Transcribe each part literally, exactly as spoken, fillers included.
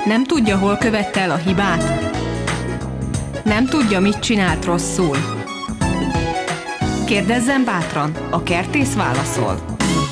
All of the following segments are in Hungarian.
Nem tudja, hol követte el a hibát? Nem tudja, mit csinált rosszul? Kérdezzen bátran, a Kertész válaszol.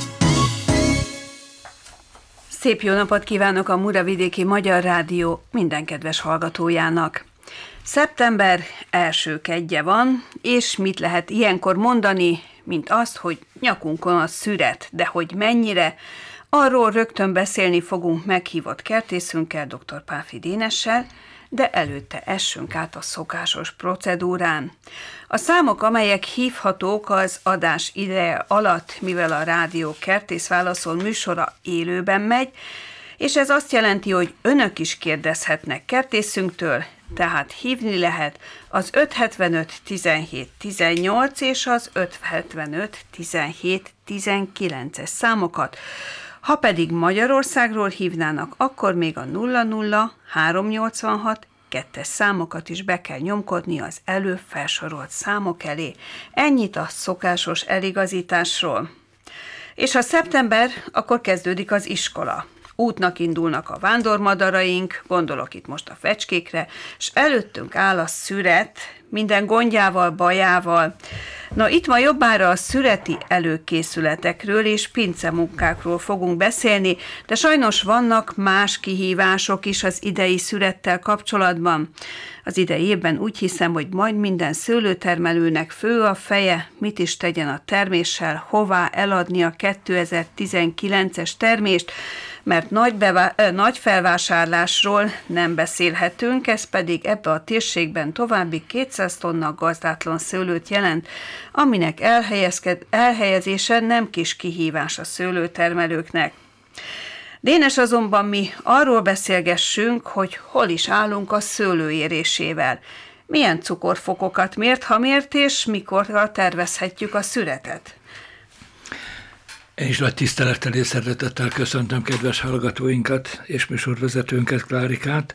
Szép jó napot kívánok a Muravidéki Magyar Rádió minden kedves hallgatójának! Szeptember első kedje van, és mit lehet ilyenkor mondani, mint azt, hogy nyakunkon a szüret, de hogy mennyire, arról rögtön beszélni fogunk meghívott kertészünkkel, dr. Pálffy Dénessel, de előtte essünk át a szokásos procedúrán. A számok, amelyek hívhatók az adás ideje alatt, mivel a Rádió Kertész válaszol műsora élőben megy, és ez azt jelenti, hogy önök is kérdezhetnek kertészünktől, tehát hívni lehet az öt hetvenöt tizenhét tizennyolc és az öt hetvenöt tizenhét tizenkilences számokat. Ha pedig Magyarországról hívnának, akkor még a nulla nulla háromszáznyolcvanhat kettes számokat is be kell nyomkodni az előbb felsorolt számok elé. Ennyit a szokásos eligazításról. És ha szeptember, akkor kezdődik az iskola. Útnak indulnak a vándormadaraink, gondolok itt most a fecskékre, és előttünk áll a szüret, minden gondjával, bajával. Na, itt ma jobbára a szüreti előkészületekről és pincemunkákról fogunk beszélni, de sajnos vannak más kihívások is az idei szürettel kapcsolatban. Az idei évben úgy hiszem, hogy majd minden szőlőtermelőnek fő a feje, mit is tegyen a terméssel, hová eladni a kétezer-tizenkilences termést, mert nagy, bevá- nagy felvásárlásról nem beszélhetünk, ez pedig ebbe a térségben további kétszáz tonna gazdátlan szőlőt jelent, aminek elhelyezése nem kis kihívás a szőlőtermelőknek. Dénes azonban mi arról beszélgessünk, hogy hol is állunk a szőlőérésével. Milyen cukorfokokat mért, ha mért, és mikorra tervezhetjük a szüretet? Én is nagy tisztelettel és szeretettel köszöntöm kedves hallgatóinkat és műsorvezetőnket, Klárikát.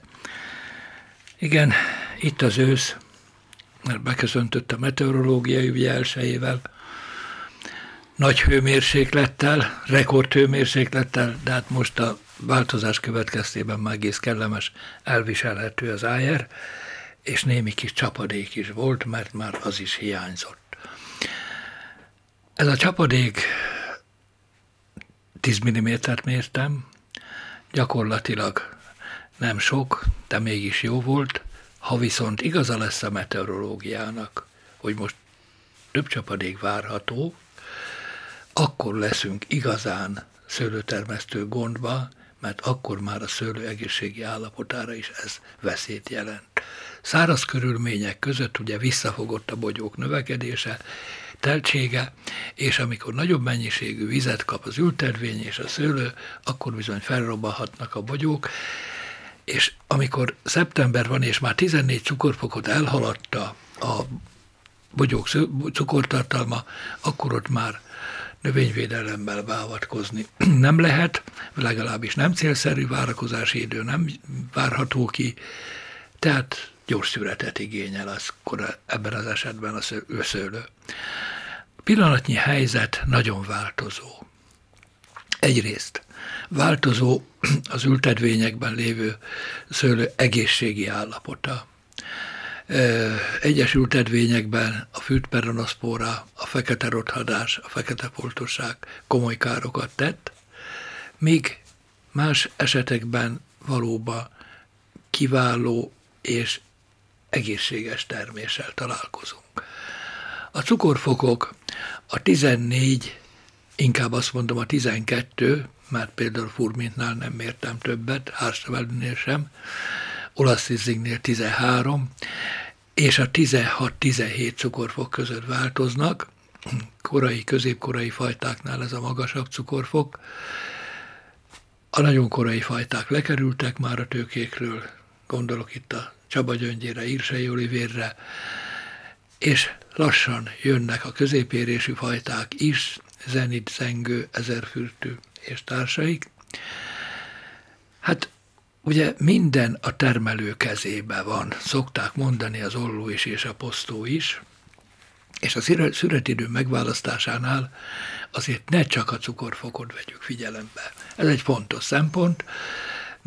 Igen, itt az ősz, mert beköszöntött a meteorológiai jelsejével, nagy hőmérséklettel, rekordhőmérséklettel, de hát most a változás következtében már egész kellemes, elviselhető az ájer, és némi kis csapadék is volt, mert már az is hiányzott. Ez a csapadék tíz millimétert mértem, gyakorlatilag nem sok, de mégis jó volt. Ha viszont igaza lesz a meteorológiának, hogy most több csapadék várható, akkor leszünk igazán szőlőtermesztő gondba, mert akkor már a szőlő egészségi állapotára is ez veszélyt jelent. Száraz körülmények között ugye visszafogott a bogyók növekedése, teltsége, és amikor nagyobb mennyiségű vizet kap az ültetvény és a szőlő, akkor bizony felrobbanhatnak a bogyók, és amikor szeptember van, és már tizennégy cukorfokot elhaladta a bogyók cukortartalma, akkor ott már növényvédelemmel beavatkozni nem lehet, legalábbis nem célszerű, várakozási idő nem várható ki, tehát gyors szüretet igényel az, ebben az esetben a szőlő. A pillanatnyi helyzet nagyon változó. Egyrészt változó az ültetvényekben lévő szőlő egészségi állapota. Egyes ültetvényekben a fűtperonoszpóra, a fekete rothadás, a fekete foltosság komoly károkat tett, míg más esetekben valóban kiváló és egészséges terméssel találkozunk. A cukorfokok a tizennégy, inkább azt mondom a tizenkettő, mert például Furmintnál nem mértem többet, Hárstavelnél sem, olasz Rizzingnél tizenhárom, és a tizenhat-tizenhét cukorfok között változnak, korai, középkorai fajtáknál ez a magasabb cukorfok. A nagyon korai fajták lekerültek már a tőkékről, gondolok itt a Csaba gyöngyére, Irsei Olivérre, és lassan jönnek a középérésű fajták is, Zenit, Zengő, Ezerfürtű és társaik. Hát ugye minden a termelő kezébe van, szokták mondani az olló is és a posztó is, és a szüretidő megválasztásánál azért ne csak a cukorfokot vegyük figyelembe. Ez egy fontos szempont,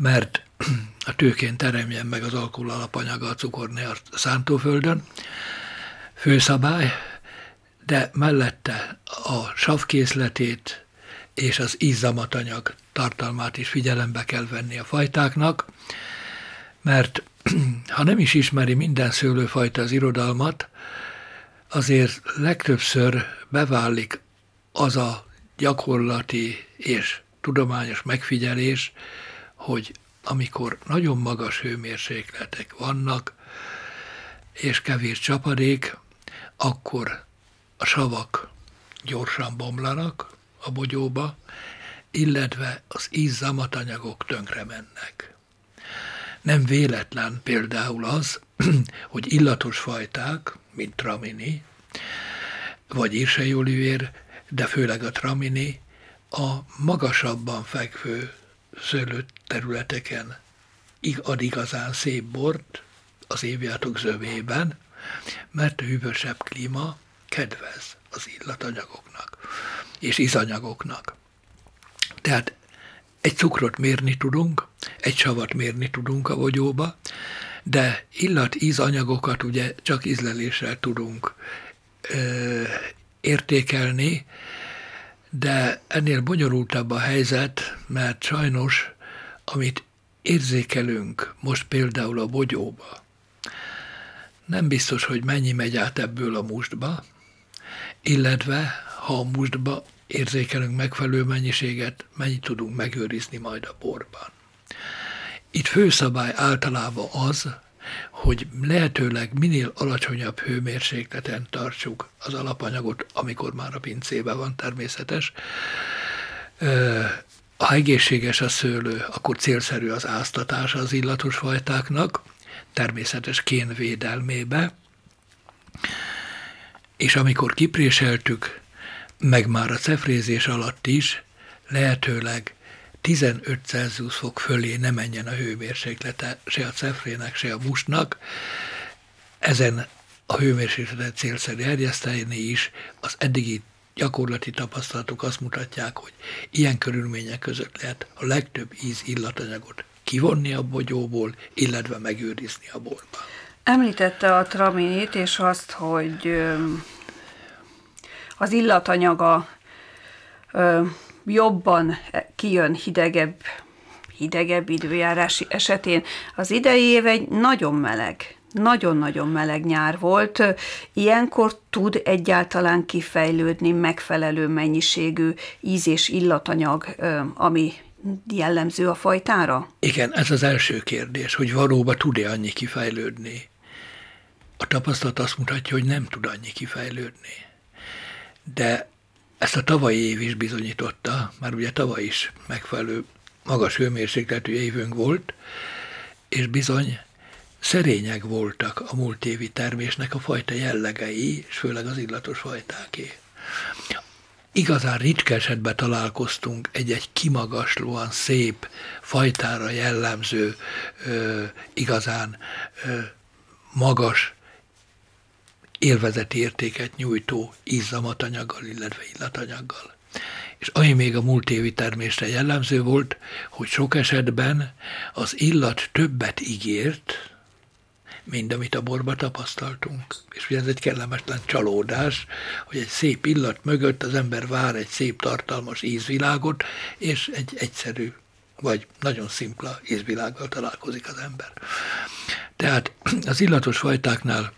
mert a tőkén teremjen meg az alkohol alapanyaga a cukorné a szántóföldön, főszabály, de mellette a savkészletét és az ízzamatanyag tartalmát is figyelembe kell venni a fajtáknak, mert ha nem is ismeri minden szőlőfajta az irodalmat, azért legtöbbször beválik az a gyakorlati és tudományos megfigyelés, hogy amikor nagyon magas hőmérsékletek vannak, és kevés csapadék, akkor a savak gyorsan bomlanak a bogyóba, illetve az ízzamatanyagok tönkre mennek. Nem véletlen például az, hogy illatos fajták, mint tramini, vagy írsei olivér, de főleg a tramini, a magasabban fekvő szőlőterületeken ad igazán szép bort az évjátok zövében, mert a hűvösebb klíma kedvez az illatanyagoknak és ízanyagoknak. Tehát egy cukrot mérni tudunk, egy savat mérni tudunk a bogyóba, de illat-ízanyagokat ugye csak ízleléssel tudunk ö, értékelni, de ennél bonyolultabb a helyzet, mert sajnos, amit érzékelünk most például a bogyóba, nem biztos, hogy mennyi megy át ebből a mustba, illetve ha a mustba érzékelünk megfelelő mennyiséget, mennyit tudunk megőrizni majd a borban. Itt főszabály általában az, hogy lehetőleg minél alacsonyabb hőmérsékleten tartsuk az alapanyagot, amikor már a pincében van, természetes. Ha egészséges a szőlő, akkor célszerű az áztatása az illatos fajtáknak, természetes kén védelmébe, és amikor kipréseltük, meg már a cefrézés alatt is, lehetőleg tizenöt Celsius fok fölé ne menjen a hőmérséklete se a cefrének, se a mustnak. Ezen a hőmérsékletet célszerű erjeszteni is. Az eddigi gyakorlati tapasztalatok azt mutatják, hogy ilyen körülmények között lehet a legtöbb íz illatanyagot kivonni a bogyóból, illetve megőrizni a borban. Említette a traminit, és azt, hogy az illatanyaga jobban kijön hidegebb, hidegebb időjárási esetén. Az idei év egy nagyon meleg, nagyon-nagyon meleg nyár volt. Ilyenkor tud egyáltalán kifejlődni megfelelő mennyiségű íz- és illatanyag, ami jellemző a fajtára? Igen, ez az első kérdés, hogy valóban tud-e annyi kifejlődni. A tapasztalat azt mutatja, hogy nem tud annyi kifejlődni. De ezt a tavalyi év is bizonyította, már ugye tavaly is megfelelő magas hőmérsékletű évünk volt, és bizony szerények voltak a múlt évi termésnek a fajta jellegei, és főleg az illatos fajtáké. Igazán ritka esetben találkoztunk egy-egy kimagaslóan szép, fajtára jellemző, ö, igazán ö, magas, élvezeti értéket nyújtó ízzamatanyaggal, illetve illatanyaggal. És ami még a múlt évi termésre jellemző volt, hogy sok esetben az illat többet ígért, mint amit a borba tapasztaltunk. És ugye ez egy kellemetlen csalódás, hogy egy szép illat mögött az ember vár egy szép tartalmas ízvilágot, és egy egyszerű, vagy nagyon szimpla ízvilággal találkozik az ember. Tehát az illatos fajtáknál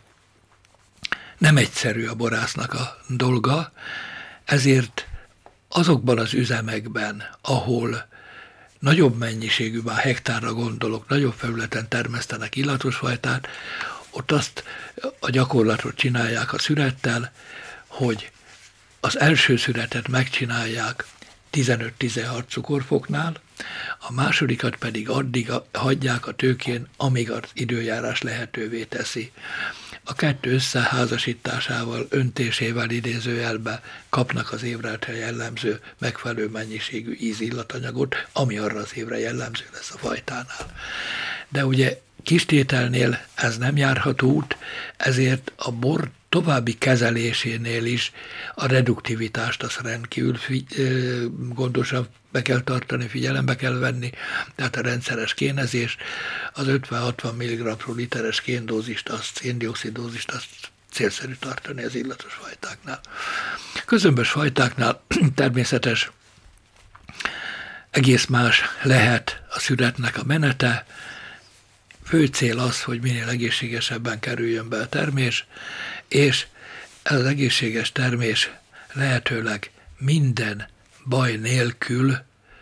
nem egyszerű a borásznak a dolga, ezért azokban az üzemekben, ahol nagyobb mennyiségű, már hektárra gondolok, nagyobb felületen termesztenek illatos fajtát, ott azt a gyakorlatot csinálják a szürettel, hogy az első szüretet megcsinálják tizenöt-tizenhat cukorfoknál, a másodikat pedig addig hagyják a tőkén, amíg az időjárás lehetővé teszi. A kettő összeházasításával, öntésével idézőjelbe kapnak az évre jellemző megfelelő mennyiségű íz-illatanyagot, ami arra az évre jellemző lesz a fajtánál. De ugye kistételnél ez nem járható út, ezért a bor további kezelésénél is a reduktivitást azt rendkívül gondosan be kell tartani, figyelembe kell venni, tehát a rendszeres kénezés, az ötven-hatvan milligramm literes kéndózist, azt, széndioxid dózist, azt célszerű tartani az illatos fajtáknál. Közömbös fajtáknál természetes egész más lehet a szüretnek a menete. Fő cél az, hogy minél egészségesebben kerüljön be a termés, és ez az egészséges termés lehetőleg minden baj nélkül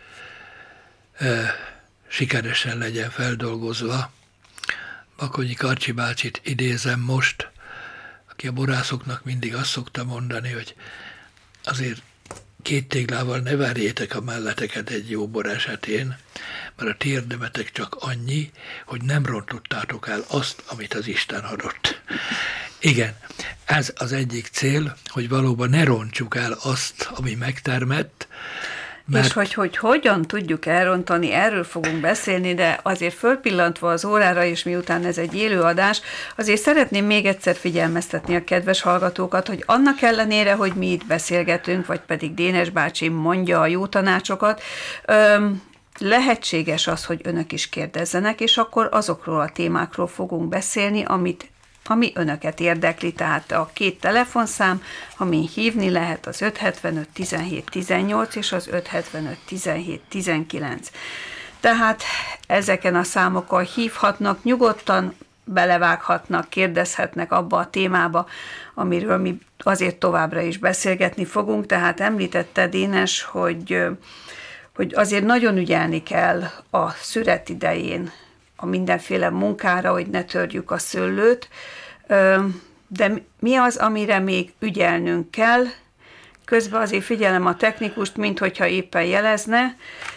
e, sikeresen legyen feldolgozva. Bakonyi Karcsi bácsit idézem most, aki a borászoknak mindig azt szokta mondani, hogy azért két téglával ne verjétek a melleteket egy jó bor esetén, mert a ti érdemetek csak annyi, hogy nem rontottátok el azt, amit az Isten adott. Igen, ez az egyik cél, hogy valóban ne rontsuk el azt, ami megtermett. Mert... És hogy, hogy hogyan tudjuk elrontani, erről fogunk beszélni, de azért fölpillantva az órára, és miután ez egy élőadás, azért szeretném még egyszer figyelmeztetni a kedves hallgatókat, hogy annak ellenére, hogy mi itt beszélgetünk, vagy pedig Dénes bácsi mondja a jó tanácsokat, öm, lehetséges az, hogy önök is kérdezzenek, és akkor azokról a témákról fogunk beszélni, amit ami önöket érdekli, tehát a két telefonszám, amin hívni lehet, az öt hetvenöt tizenhét tizennyolc és az öt hetvenöt tizenhét tizenkilenc. Tehát ezeken a számokon hívhatnak, nyugodtan belevághatnak, kérdezhetnek abba a témába, amiről mi azért továbbra is beszélgetni fogunk, tehát említette Dénes, hogy, hogy azért nagyon ügyelni kell a szüret idején a mindenféle munkára, hogy ne törjük a szőlőt, de mi az, amire még ügyelnünk kell? Közben azért figyelem a technikust, mint hogyha éppen jelezne.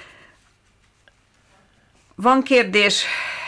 Van kérdés?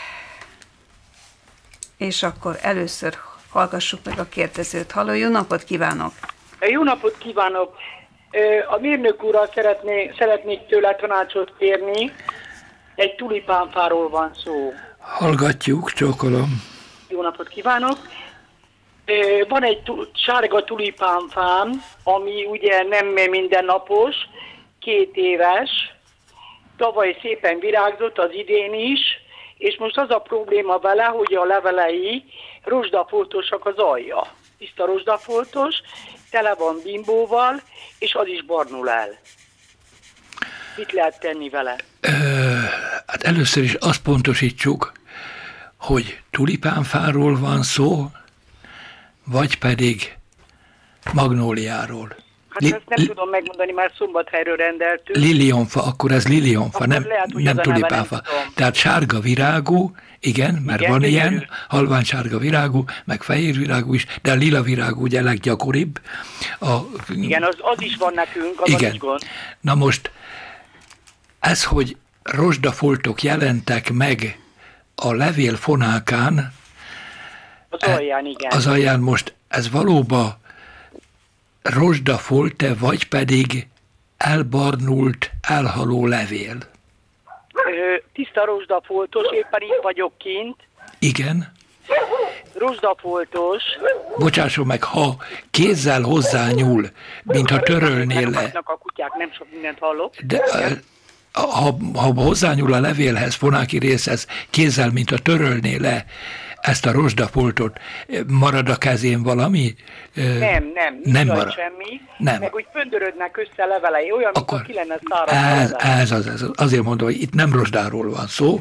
És akkor először hallgassuk meg a kérdezőt. Halló, jó napot kívánok! Jó napot kívánok! A mérnök úrral szeretné, szeretnék tőle tanácsot kérni. Egy tulipánfáról van szó. Hallgatjuk, csókolom. Jó napot kívánok! Van egy sárga tulipánfám, ami ugye nem mindennapos, két éves, tavaly szépen virágzott, az idén is, és most az a probléma vele, hogy a levelei rozsdafoltosak az alja. Tiszta rozsdafoltos, tele van bimbóval, és az is barnul el. Mit lehet tenni vele? Ö, hát először is azt pontosítsuk, hogy tulipánfáról van szó, vagy pedig magnóliáról. Hát li- ezt nem li- tudom megmondani, már Szombathelyről rendeltük. Lilionfa, akkor ez lilionfa, nem, lehet, nem tulipánfa. Nem Tehát sárga virágú, igen, mert igen, van ilyen, gyönyörű. Halvány sárga virágú, meg fehér virágú is, de a lila virágú ugye leggyakoribb. A, igen, az, az is van nekünk, az igen. is gond. Na most, ez, hogy rozsdafoltok jelentek meg a levél fonákán, az alján, igen. Az alján most ez valóban rozsdafolt-e, vagy pedig elbarnult, elhaló levél? Ö, tiszta rozsdafoltos, éppen itt vagyok kint. Igen. Rozsdafoltos. Bocsásson meg, ha kézzel hozzányúl, mintha törölnél le. A kutyák, nem sok mindent hallok. De, ha, ha hozzányúl a levélhez, fonáki részhez, kézzel, mintha törölnél le ezt a rozsdafoltot, marad a kezén valami? Nem, nem, nem marad semmi. Nem. Meg úgy föndörödnek össze levelei, olyan, akkor mint ki lenne száraz. Ez, ez, az, ez, azért mondom, hogy itt nem rozsdáról van szó.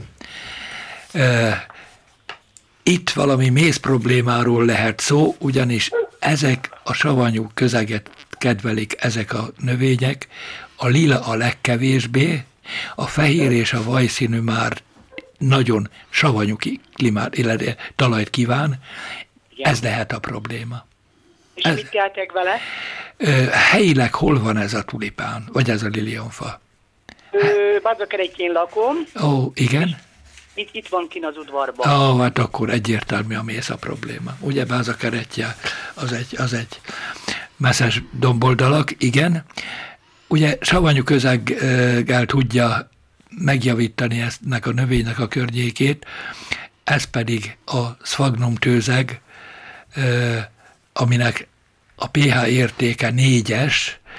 Itt valami méz problémáról lehet szó, ugyanis ezek a savanyú közeget kedvelik ezek a növények, a lila a legkevésbé, a fehér és a vajszínű már nagyon savanyú klímát, illetve talajt kíván, igen. Ez lehet a probléma. És ez, mit keltek vele? Ö, helyileg hol van ez a tulipán, vagy ez a lilionfa? Bázakeretjén lakom. Ó, igen? Itt, itt van kint az udvarban. Ó, hát akkor egyértelmű a mész a probléma. Ugye bázakeretje az egy, az egy messzes domboldalak, igen. Ugye savanyú közeggel tudja megjavítani ennek a növénynek a környékét, ez pedig a sphagnum tőzeg, aminek a pH értéke négyes,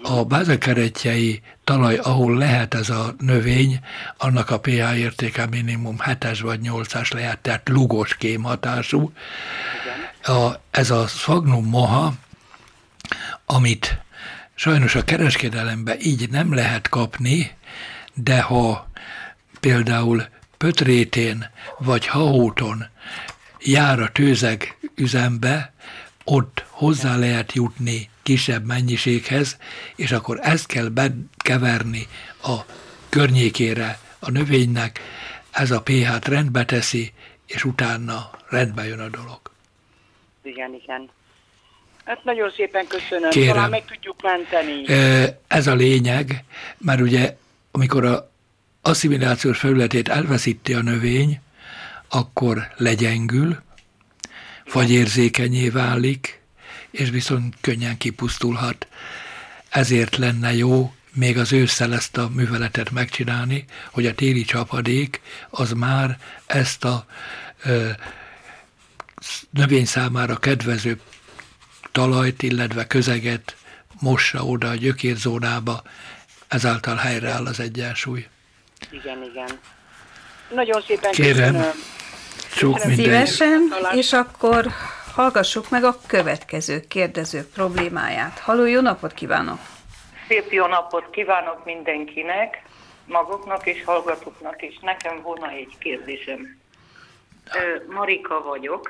A bázakeretjei talaj, ahol lehet ez a növény, annak a pH értéke minimum hetes vagy nyolcas lehet, tehát lugos kémhatású. A, ez a Sphagnum moha, amit sajnos a kereskedelemben így nem lehet kapni, de ha például Pötrétén vagy Hahóton jár a tőzeg üzembe, ott hozzá lehet jutni kisebb mennyiséghez, és akkor ezt kell bekeverni a környékére a növénynek, ez a pH-t rendbe teszi, és utána rendbe jön a dolog. Igen, igen. Hát nagyon szépen köszönöm, Kérem, talán meg tudjuk menteni. Ez a lényeg, mert ugye amikor a asszimilációs felületét elveszíti a növény, akkor legyengül, fagyérzékenyé válik, és viszont könnyen kipusztulhat. Ezért lenne jó még az ősszel ezt a műveletet megcsinálni, hogy a téli csapadék az már ezt a ö, növény számára kedvező talajt, illetve közeget mossa oda a gyökérzónába, ezáltal helyreáll az egyensúly. Igen, igen. Nagyon szépen Kérem, köszönöm. sok minden. Szívesen, és akkor hallgassuk meg a következő kérdező problémáját. Halló, jó napot kívánok! Szép jó napot kívánok mindenkinek, maguknak és hallgatóknak is. Nekem volna egy kérdésem. Marika vagyok.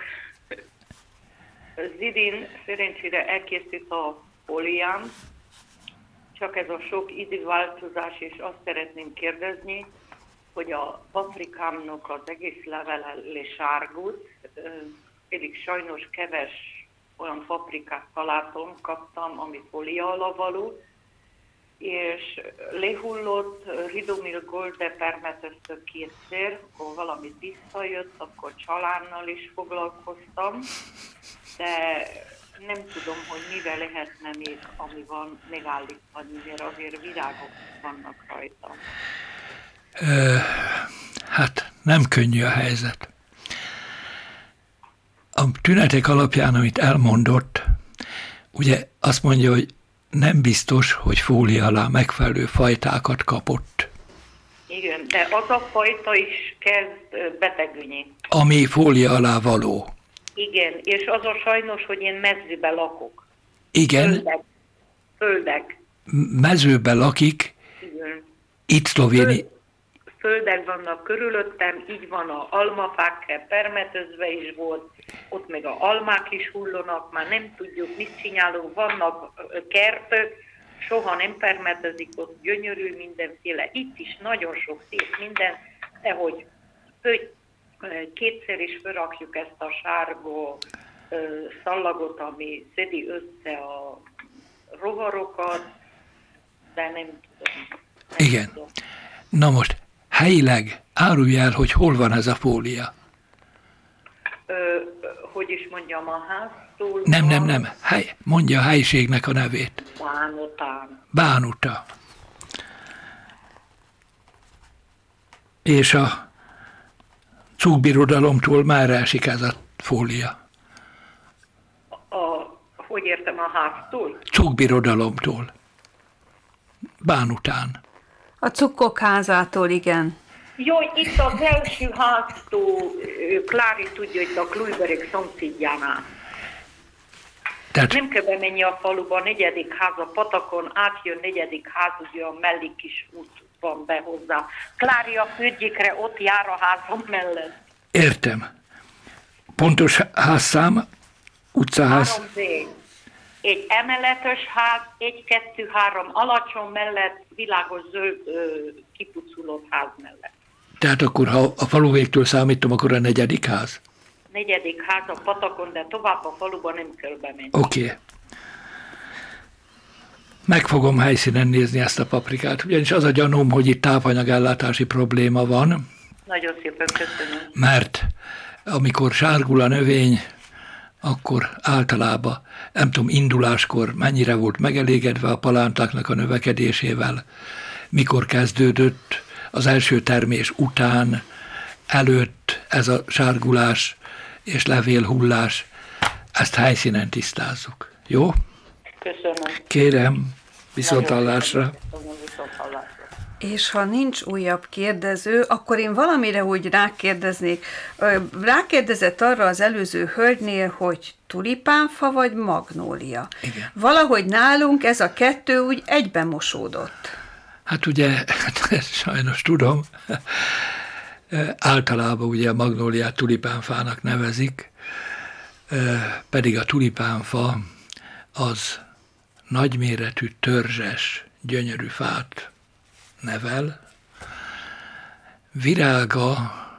Az idén szerencsére elkészült a fóliám, csak ez a sok időváltozás, és azt szeretném kérdezni, hogy a paprikámnak az egész levele lesárgult, pedig sajnos keves olyan paprikát találtam, kaptam, ami fólia alá való, és lehullott Ridomil Golde permeteztök kétszer, akkor valamit visszajött, akkor csalánnal is foglalkoztam, de nem tudom, hogy mivel lehetne még, ami van, megállítani, mert azért virágok vannak rajta. Ö, hát nem könnyű a helyzet. A tünetek alapján, amit elmondott, ugye azt mondja, hogy nem biztos, hogy fólia alá megfelelő fajtákat kapott. Igen, de az a fajta is kezd betegülni. Ami fólia alá való. Igen, és az a sajnos, hogy én mezőben lakok. Igen, Földek. Földek. mezőben lakik, Igen. itt szlovéni. Föld, földek vannak körülöttem, így van a almafák permetezve is volt, ott meg a almák is hullonak, már nem tudjuk, mit csinálunk, vannak kertök, soha nem permetezik, ott gyönyörű mindenféle, itt is nagyon sok szép minden, de hogy kétszer is felrakjuk ezt a sárga szallagot, ami szedi össze a rovarokat, de nem tudom. Nem Igen. tudom. Na most, helyileg árulj el, hogy hol van ez a fólia. Ö, hogy is mondjam, a háztól... Nem, nem, nem. Hely, mondja a helyiségnek a nevét. Bánután. Bánuta. És a cukbirodalomtól már esik ez a fólia. A, hogy értem, a háztól? Cukbirodalomtól. Bánután. A cukkok házától, igen. Jó, itt az első háztól, Klári tudja, hogy a Klujberek szomszédjánál. Tehát Nem kell bemenni a faluba, a negyedik ház a patakon, átjön negyedik ház, ugye a mellé kis út van be hozzá. Klári a földjékre ott jár a házam mellett. értem. Pontos házszám, utcaház. három bé. Egy emeletes ház, egy, kettő, három alacsony mellett, világos zöld ö, kipucolott ház mellett. Tehát akkor, ha a falu végtől számítom, akkor a negyedik ház. Negyedik ház a patakon, de tovább a faluba nem kell bemenni. Oké. Okay. Meg fogom helyszínen nézni ezt a paprikát, ugyanis az a gyanúm, hogy itt tápanyagellátási probléma van. Nagyon szépen köszönöm. Mert amikor sárgul a növény, akkor általában, nem tudom, induláskor mennyire volt megelégedve a palántáknak a növekedésével, mikor kezdődött az első termés után, előtt ez a sárgulás és levélhullás, ezt helyszínen tisztázzuk. Jó? Köszönöm. Kérem. Viszonthallásra. Viszonthallásra. És ha nincs újabb kérdező, akkor én valamire úgy rákérdeznék. Ö, Rákérdezett arra az előző hölgynél, hogy tulipánfa vagy magnólia. Igen. Valahogy nálunk ez a kettő úgy egybe mosódott. Hát ugye, hát ezt sajnos tudom, általában ugye a magnóliát tulipánfának nevezik, pedig a tulipánfa az nagyméretű, törzses, gyönyörű fát nevel. Virága,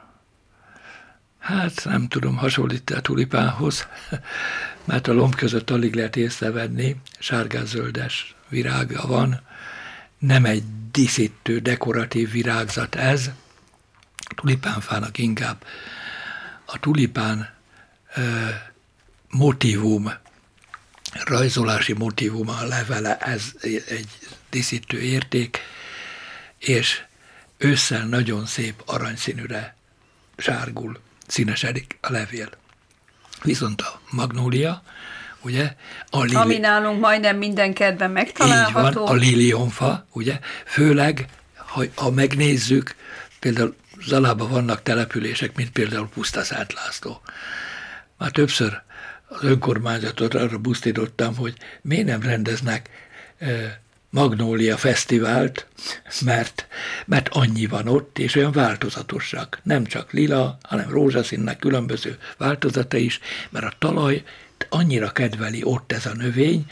hát nem tudom, hasonlít a tulipánhoz, mert a lomb között alig lehet észrevenni, sárgás-zöldes virága van. Nem egy díszítő, dekoratív virágzat ez. A tulipánfának inkább a tulipán ö, motívum, rajzolási motívum, a levele, ez egy díszítő érték, és ősszel nagyon szép aranyszínűre sárgul, színesedik a levél. Viszont a magnólia, ugye, a lili... Ami nálunk majdnem minden kertben megtalálható. Így van, a lilionfa, ugye, főleg, ha, ha megnézzük, például Zalában vannak települések, mint például Pusztaszent László. Már többször az önkormányzatot arra busztítottam, hogy miért nem rendeznek eh, Magnólia Fesztivált, mert, mert annyi van ott, és olyan változatosak. Nem csak lila, hanem rózsaszínnek különböző változata is, mert a talaj annyira kedveli ott ez a növény.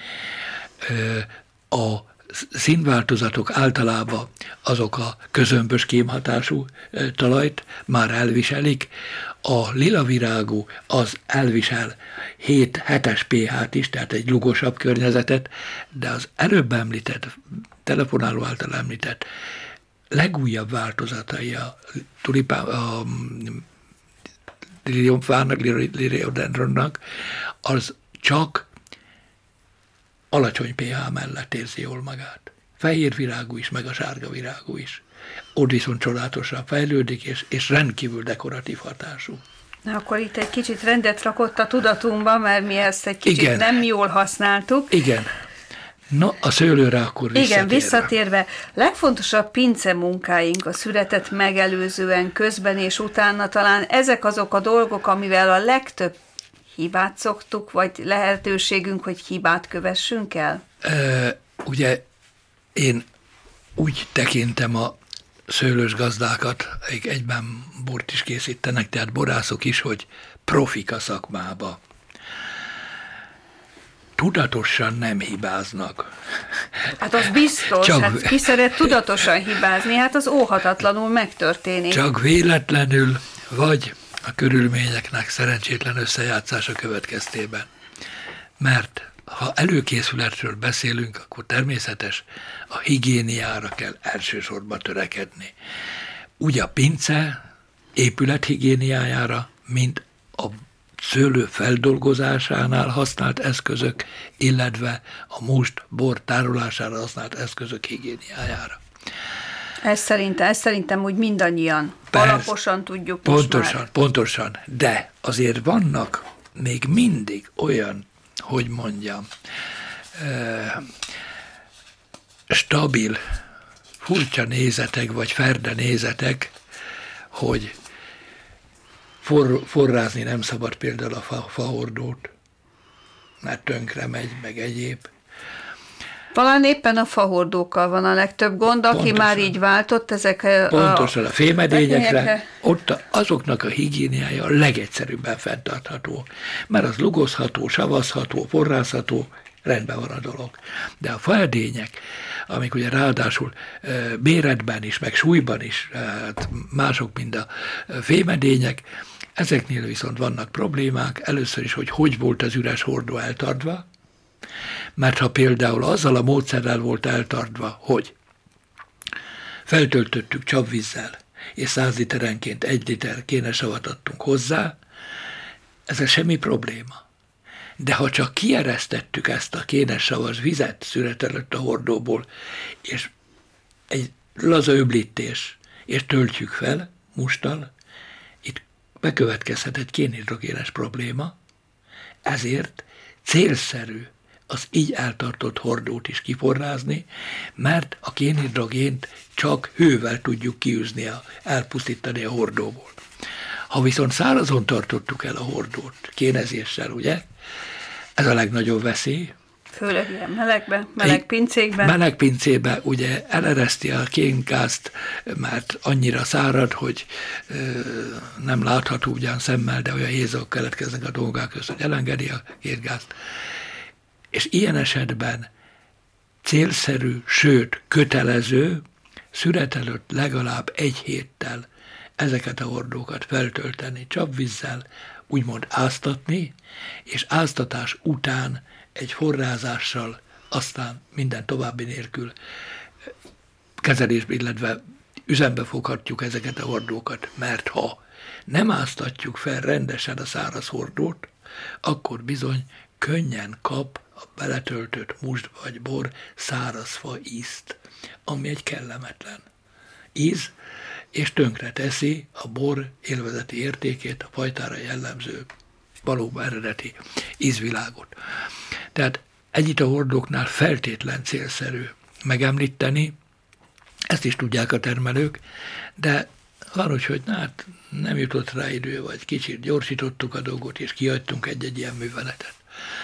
A színváltozatok általában azok a közömbös kémhatású talajt már elviselik, a lila virágú az elvisel hét-hetes pH-t is, tehát egy lugosabb környezetet, de az előbb említett, telefonáló által említett legújabb változatai a tulipán, a liliomfának, liriodendronnak, az csak alacsony pH mellett érzi jól magát. Fehér virágú is, meg a sárga virágú is. Ott viszont csodálatosan fejlődik, és, és rendkívül dekoratív hatású. Na, akkor itt egy kicsit rendet rakott a tudatunkba, mert mi ezt egy kicsit Igen. nem jól használtuk. Igen. No, a szőlőre akkor visszatérve. Igen, visszatérve. Legfontosabb pince munkáink a születet megelőzően, közben és utána talán ezek azok a dolgok, amivel a legtöbb hibát szoktuk, vagy lehetőségünk, hogy hibát kövessünk el? E, ugye én úgy tekintem a szőlős gazdákat, akik egyben bort is készítenek, tehát borászok is, hogy profik a szakmába. Tudatosan nem hibáznak. Hát az biztos, Csak... hát ki szeret tudatosan hibázni, hát az óhatatlanul megtörténik. Csak véletlenül, vagy a körülményeknek szerencsétlen összejátszása következtében. Mert ha előkészületről beszélünk, akkor természetes, a higiéniára kell elsősorban törekedni. Úgy a pince épület higiéniájára, mint a szőlő feldolgozásánál használt eszközök, illetve a must, bor tárolására használt eszközök higiéniájára. Ez szerintem, ez szerintem úgy mindannyian Persze, alaposan tudjuk most Pontosan, már. pontosan, de azért vannak még mindig olyan, hogy mondjam, stabil, furcsa nézetek, vagy ferde nézetek, hogy for, forrázni nem szabad például a fa, fahordót, mert tönkre megy, meg egyéb. Talán éppen a fahordókkal van a legtöbb gond, aki Pontosan. már így váltott ezek Pontosan a, a fémedényekre, edényekre. ott azoknak a higiéniája a legegyszerűbben fenntartható, mert az lugozható, savazható, forrázható, rendben van a dolog. De a faedények, amik ugye ráadásul méretben is, meg súlyban is hát mások, mint a fémedények, ezeknél viszont vannak problémák. Először is, hogy hogy volt az üres hordó eltartva, mert ha például azzal a módszerrel volt eltartva, hogy feltöltöttük csapvízzel, és száz literenként egy liter kénesavat adtunk hozzá, ezzel semmi probléma. De ha csak kieresztettük ezt a kénessavas vizet szület előtt a hordóból, és egy laza öblítés, és töltjük fel musttal, itt bekövetkezhet egy kénhidrogénes probléma, ezért célszerű az így eltartott hordót is kiforrázni, mert a kénhidrogént csak hővel tudjuk kiűzni, elpusztítani a hordóból. Ha viszont szárazon tartottuk el a hordót, kénezéssel, ugye, ez a legnagyobb veszély. Főleg ilyen melegbe, meleg pincékben. Meleg pincébe ugye elereszti a kéngázt, mert annyira szárad, hogy ö, nem látható ugyan szemmel, de olyan hézak keletkeznek a dolgák között, hogy elengedi a kéngázt. És ilyen esetben célszerű, sőt kötelező, szüret előtt legalább egy héttel ezeket a hordókat feltölteni csapvízzel, úgymond áztatni, és áztatás után egy forrázással, aztán minden további nélkül kezelésbe, illetve üzembe foghatjuk ezeket a hordókat, mert ha nem áztatjuk fel rendesen a száraz hordót, akkor bizony könnyen kap a beletöltött must vagy bor szárazfa ízt, ami egy kellemetlen íz, és tönkre teszi a bor élvezeti értékét, a fajtára jellemző, valóban eredeti ízvilágot. Tehát együtt a hordóknál feltétlen célszerű megemlíteni, ezt is tudják a termelők, de van úgy, hogy na, hát nem jutott rá idő, vagy kicsit gyorsítottuk a dolgot, és kihagytunk egy-egy ilyen műveletet.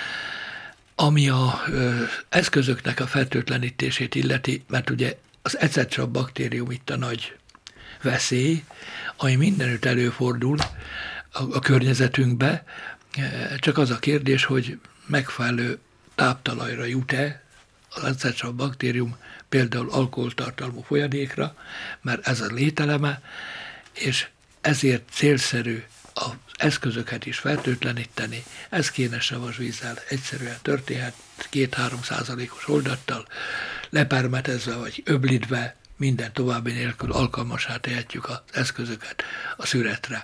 Ami a ö, eszközöknek a fertőtlenítését illeti, mert ugye az ecetsav baktérium itt a nagy veszély, ami mindenütt előfordul a, a környezetünkbe, csak az a kérdés, hogy megfelelő táptalajra jut-e az ecetsav baktérium, például alkoholtartalmú folyadékra, mert ez a lételeme, és ezért célszerű az eszközöket is fertőtleníteni, ez kéne savasvízzel egyszerűen történhet, két-három százalékos oldattal, lepermetezve vagy öblítve, minden további nélkül alkalmassá tehetjük az eszközöket a szüretre.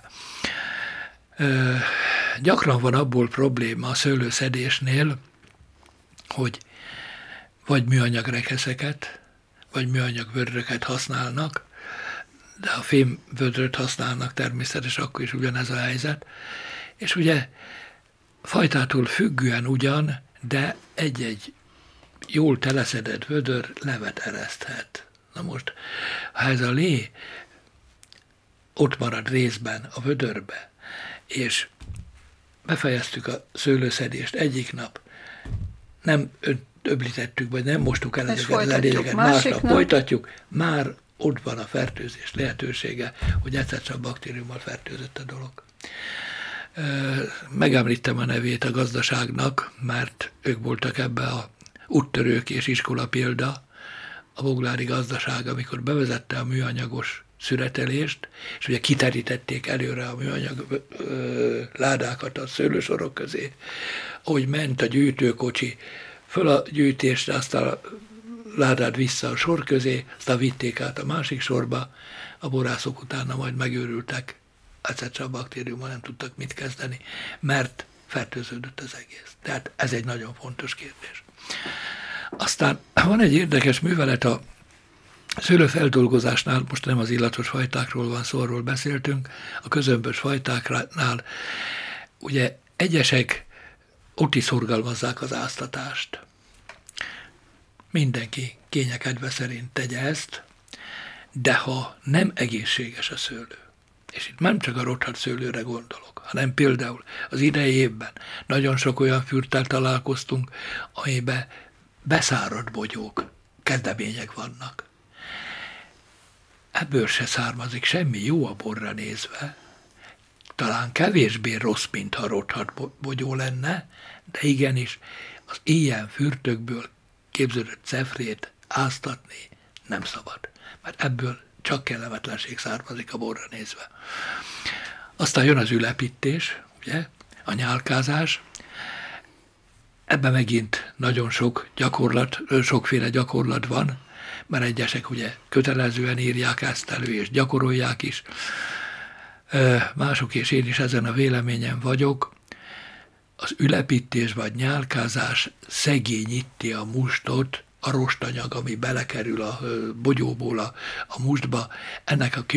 Ö, gyakran van abból probléma a szőlőszedésnél, hogy vagy műanyag rekeszeket, vagy műanyag vödröket használnak, de ha fémvödröt használnak természetesen, akkor is ugyanez a helyzet. És ugye fajtától függően ugyan, de egy-egy jól teleszedett vödör levet ereszthet. Na most, ha ez a lé ott marad részben a vödörbe, és befejeztük a szőlőszedést egyik nap, nem öblítettük, vagy nem mostuk el ezeket az edényeket, másnap folytatjuk, már ott van a fertőzés lehetősége, hogy ecetsav baktériummal fertőzött a dolog. Megemlítem a nevét a gazdaságnak, mert ők voltak ebbe a úttörők és iskola példa, a Boglári gazdaság, amikor bevezette a műanyagos szüretelést, és ugye kiterítették előre a műanyag ö, ládákat a szőlősorok közé, ahogy ment a gyűjtőkocsi föl a gyűjtésre, aztán a ládát vissza a sor közé, aztán vitték át a másik sorba, a borászok utána majd megőrültek, ecetsav baktériummal nem tudtak mit kezdeni, mert fertőződött az egész. Tehát ez egy nagyon fontos kérdés. Aztán van egy érdekes művelet a szőlőfeldolgozásnál, most nem az illatos fajtákról van szó, arról beszéltünk, a közömbös fajtáknál ugye egyesek ott is szorgalmazzák az áztatást. Mindenki kényekedve szerint tegye ezt, de ha nem egészséges a szőlő, és itt nem csak a rothadt szőlőre gondolok, hanem például az idei évben nagyon sok olyan fürttel találkoztunk, amiben beszáradt bogyók, kezdemények vannak. Ebből se származik semmi jó a borra nézve, talán kevésbé rossz, mint ha rothadt bogyó lenne, de igenis az ilyen fürtökből képződött cefrét áztatni nem szabad, mert ebből csak kellemetlenség származik a borra nézve. Aztán jön az ülepítés, ugye, a nyálkázás. Ebben megint nagyon sok gyakorlat, sokféle gyakorlat van, mert egyesek ugye kötelezően írják ezt elő, és gyakorolják is. Mások és én is ezen a véleményen vagyok. Az ülepítés vagy nyálkázás szegényíti a mustot, a rostanyag, ami belekerül a bogyóból a, a mustba, ennek a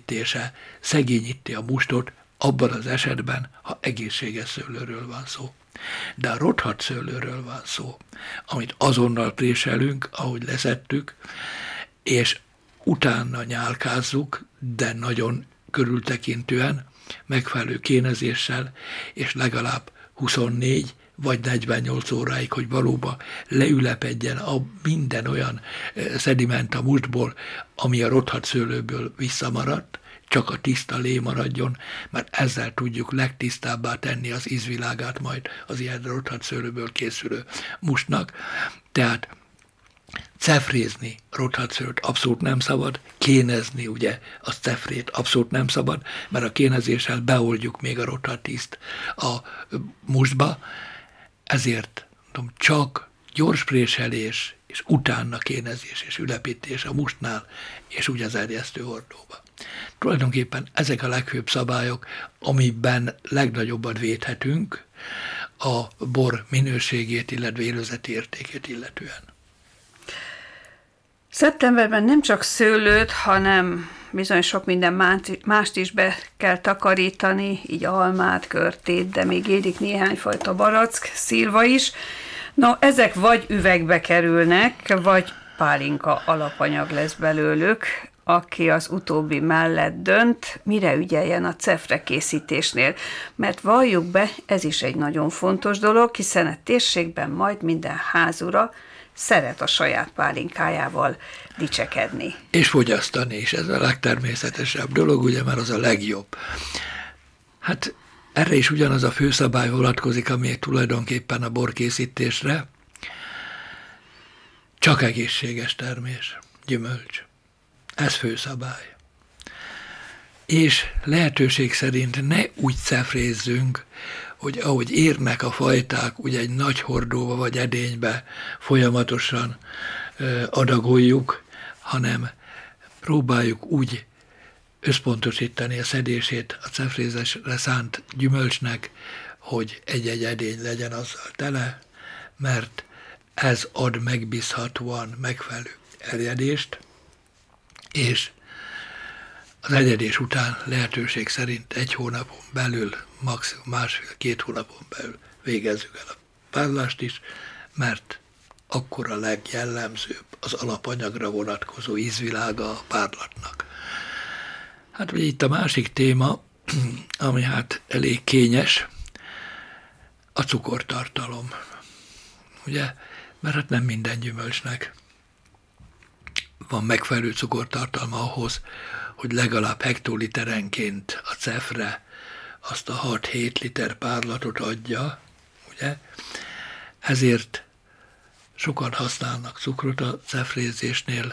kiülepítése szegényíti a mustot abban az esetben, ha egészséges szőlőről van szó. De a rothadt szőlőről van szó, amit azonnal préselünk, ahogy leszettük, és utána nyálkázzuk, de nagyon körültekintően, megfelelő kénezéssel, és legalább huszonnégy vagy negyvennyolc óráig, hogy valóban leülepedjen a minden olyan szediment a múltból, ami a rothadt szőlőből visszamaradt, csak a tiszta lé maradjon, mert ezzel tudjuk legtisztábbá tenni az ízvilágát majd az ilyen rothadt szőlőből készülő mustnak. Tehát cefrézni rothadt szőlőt abszolút nem szabad, kénezni ugye a cefrét abszolút nem szabad, mert a kénezéssel beoldjuk még a rothadt ízt a mustba, ezért tudom, csak gyors préselés, és utána kénezés és ülepítés a mustnál, és úgy az erjesztő hordóba. Tulajdonképpen ezek a legfőbb szabályok, amiben legnagyobbat védhetünk a bor minőségét, illetve élőzeti értékét illetően. Szeptemberben nem csak szőlőt, hanem bizony sok minden mást is be kell takarítani, így almát, körtét, de még érik néhány fajta barack, szilva is. No, ezek vagy üvegbe kerülnek, vagy pálinka alapanyag lesz belőlük. Aki az utóbbi mellett dönt, mire ügyeljen a cefre készítésnél. Mert valljuk be, ez is egy nagyon fontos dolog, hiszen a térségben majd minden házura szeret a saját pálinkájával dicsekedni. És fogyasztani is, ez a legtermészetesebb dolog, ugye, mert az a legjobb. Hát erre is ugyanaz a főszabály vonatkozik, ami tulajdonképpen a borkészítésre. Csak egészséges termés, gyümölcs. Ez főszabály. És lehetőség szerint ne úgy cefrézzünk, hogy ahogy érnek a fajták, ugye egy nagy hordóba vagy edénybe folyamatosan ö, adagoljuk, hanem próbáljuk úgy összpontosítani a szedését a cefrézésre szánt gyümölcsnek, hogy egy-egy edény legyen azzal tele, mert ez ad megbízhatóan megfelelő erjedést, és az egyedés után lehetőség szerint egy hónapon belül, maximum másfél-két hónapon belül végezzük el a párlást is, mert akkor a legjellemzőbb az alapanyagra vonatkozó ízvilága a párlatnak. Hát ugye itt a másik téma, ami hát elég kényes, a cukortartalom. Ugye, mert hát nem minden gyümölcsnek van megfelelő cukortartalma ahhoz, hogy legalább hektoliterenként a cefre azt a hat-hét liter párlatot adja, ugye? Ezért sokan használnak cukrot a cefrézésnél,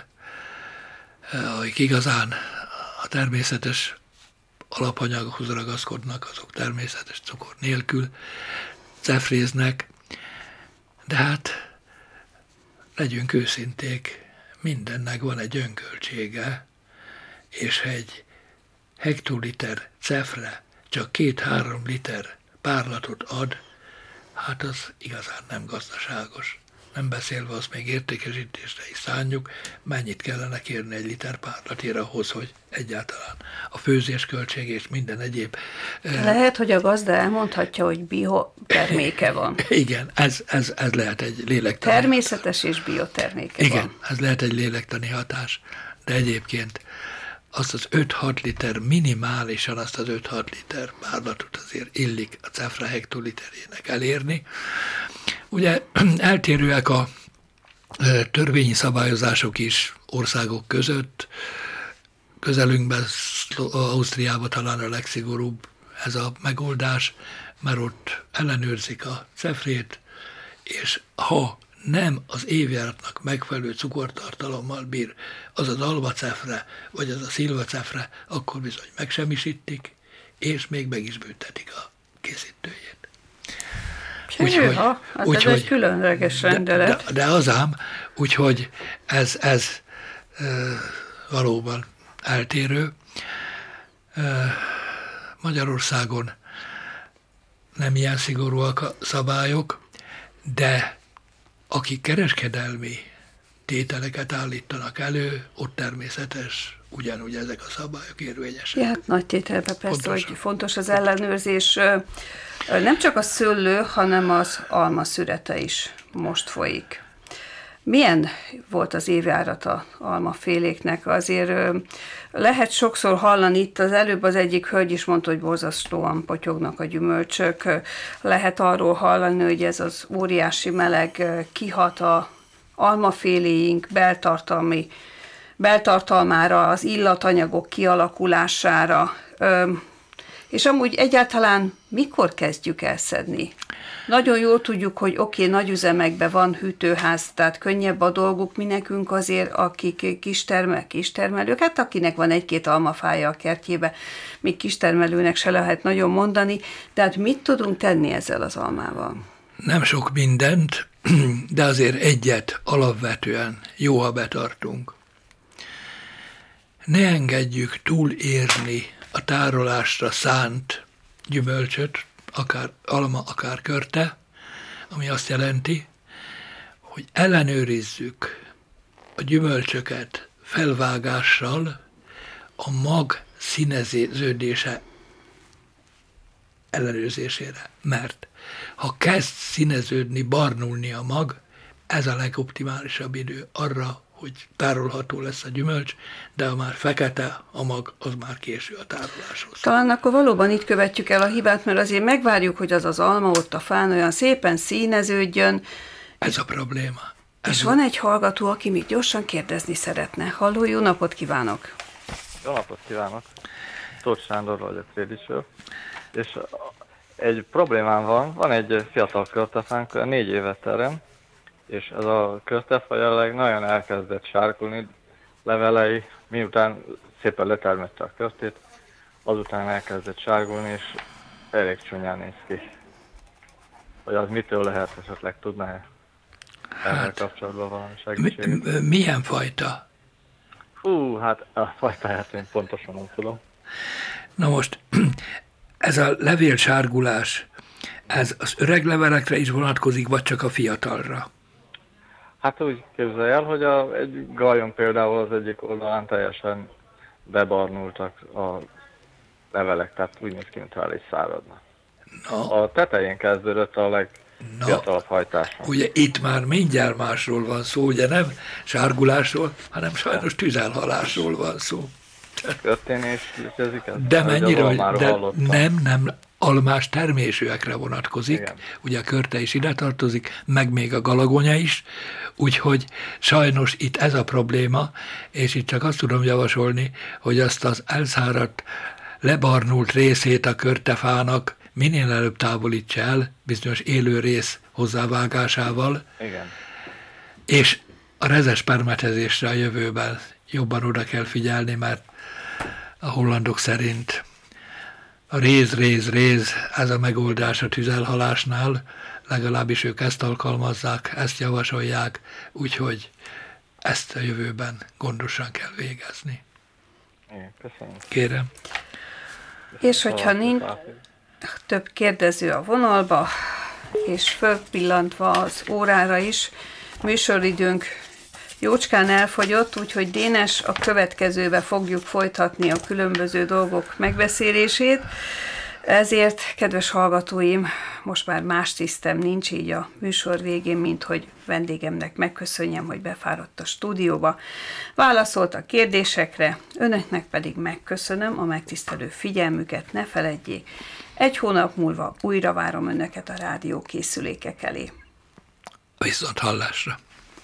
akik igazán a természetes alapanyaghoz ragaszkodnak, azok természetes cukor nélkül cefréznek, de hát legyünk őszinték, mindennek van egy önköltsége, és egy hektoliter cefre csak két-három liter párlatot ad, hát az igazán nem gazdaságos. Nem beszélve, azt még értékesítésre is szánjuk, mennyit kellene kérni egy liter párlatért ahhoz, hogy egyáltalán a főzés költség és minden egyéb. Lehet, hogy a gazda elmondhatja, hogy bioterméke van. Igen, ez, ez, ez lehet egy lélektani. Természetes és bioterméke Igen, van. ez lehet egy lélektani hatás, de egyébként azt az öt-hat liter, minimálisan azt az öt-hat liter párlatot azért illik a cefra hektoliterének elérni. Ugye eltérőek a törvényi szabályozások is országok között. Közelünkben, Ausztriában talán a legszigorúbb ez a megoldás, mert ott ellenőrzik a cefrét, és ha nem az évjáratnak megfelelő cukortartalommal bír az az almacefre, vagy az a szilvacefre, akkor bizony megsemmisítik, és még meg is büntetik a készítőjét. Úgyhogy, hát úgy, ez egy különleges rendelet. De, de, de az ám, úgyhogy ez, ez e, valóban eltérő. E, Magyarországon nem ilyen szigorúak a szabályok, de aki kereskedelmi tételeket állítanak elő, ott természetes, ugyanúgy ezek a szabályok érvényesek. Ja, hát nagy tételben persze, Fontos. hogy fontos az ellenőrzés. Nem csak a szőlő, hanem az alma szürete is most folyik. Milyen volt az évjárata almaféléknek? Azért lehet sokszor hallani, itt az előbb az egyik hölgy is mondta, hogy borzasztóan potyognak a gyümölcsök. Lehet arról hallani, hogy ez az óriási meleg kihat a almaféléink beltartalmi, beltartalmára, az illatanyagok kialakulására. És amúgy egyáltalán mikor kezdjük el szedni? Nagyon jól tudjuk, hogy oké, okay, nagy üzemekben van hűtőház, tehát könnyebb a dolguk, mi nekünk azért, akik kistermel, kistermelők, hát akinek van egy-két almafája a kertjébe, még kistermelőnek se lehet nagyon mondani, de hát mit tudunk tenni ezzel az almával? Nem sok mindent, de azért egyet alapvetően jó, ha betartunk. Ne engedjük túlérni a tárolásra szánt gyümölcsöt, akár alma, akár körte, ami azt jelenti, hogy ellenőrizzük a gyümölcsöket felvágással a mag színeződése ellenőrzésére. Mert ha kezd színeződni, barnulni a mag, ez a legoptimálisabb idő arra, hogy tárolható lesz a gyümölcs, de ha már fekete a mag, az már késő a tároláshoz. Talán akkor valóban így követjük el a hibát, mert azért megvárjuk, hogy az az alma ott a fán olyan szépen színeződjön. Ez a probléma. Ez És a... van egy hallgató, aki még gyorsan kérdezni szeretne. Halló, jó napot kívánok! Jó napot kívánok! Tóth Sándor vagyok Rédisről, és egy problémám van, van egy fiatal körtefánk, négy évet terem, és ez a körtefa jelenleg nagyon elkezdett sárkulni, levelei, miután szépen letermette a körtét, azután elkezdett sárgulni, és elég csúnyán néz ki. Hogy az mitől lehet, esetleg tudná ezzel hát, kapcsolatban valami segítséget? Mi, milyen fajta? Hú, hát a fajtáját én pontosan nem tudom. Na most, ez a levélsárgulás, ez az öreg levelekre is vonatkozik, vagy csak a fiatalra? Hát úgy képzelj el, hogy a, egy gajon például az egyik oldalán teljesen bebarnultak a levelek, tehát úgy néz ki, mintha el is száradna. Na, a tetején kezdődött a legfiatalabb hajtása. Ugye itt már mindjárt másról van szó, ugye nem sárgulásról, hanem sajnos tüzelhalásról van szó. Történés létezik ez? De mennyire, hogy de nem, nem, almás termésűekre vonatkozik, igen. Ugye a körte is ide tartozik, meg még a galagonya is, úgyhogy sajnos itt ez a probléma, és itt csak azt tudom javasolni, hogy azt az elszáradt, lebarnult részét a körtefának minél előbb távolítsa el, bizonyos élő rész hozzávágásával, igen. És a rezes permetezésre a jövőben jobban oda kell figyelni, mert a hollandok szerint a réz, réz, réz, ez a megoldás a tüzelhalásnál, legalábbis ők ezt alkalmazzák, ezt javasolják, úgyhogy ezt a jövőben gondosan kell végezni. Igen, köszönöm. Kérem. És hogyha nincs több kérdező a vonalba, és fölpillantva az órára is, műsoridőnk jócskán elfogyott, úgyhogy Dénes, a következőbe fogjuk folytatni a különböző dolgok megbeszélését. Ezért, kedves hallgatóim, most már más tisztem nincs így a műsor végén, mint hogy vendégemnek megköszönjem, hogy befáradt a stúdióba. Válaszolt a kérdésekre, önöknek pedig megköszönöm a megtisztelő figyelmüket, ne feledjék. Egy hónap múlva újra várom önöket a rádió készülékek elé. Viszont hallásra!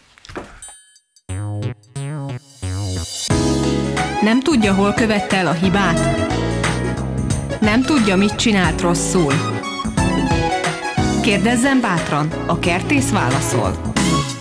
Nem tudja, hol követte el a hibát? Nem tudja, mit csinált rosszul? Kérdezzen bátran, a kertész válaszol.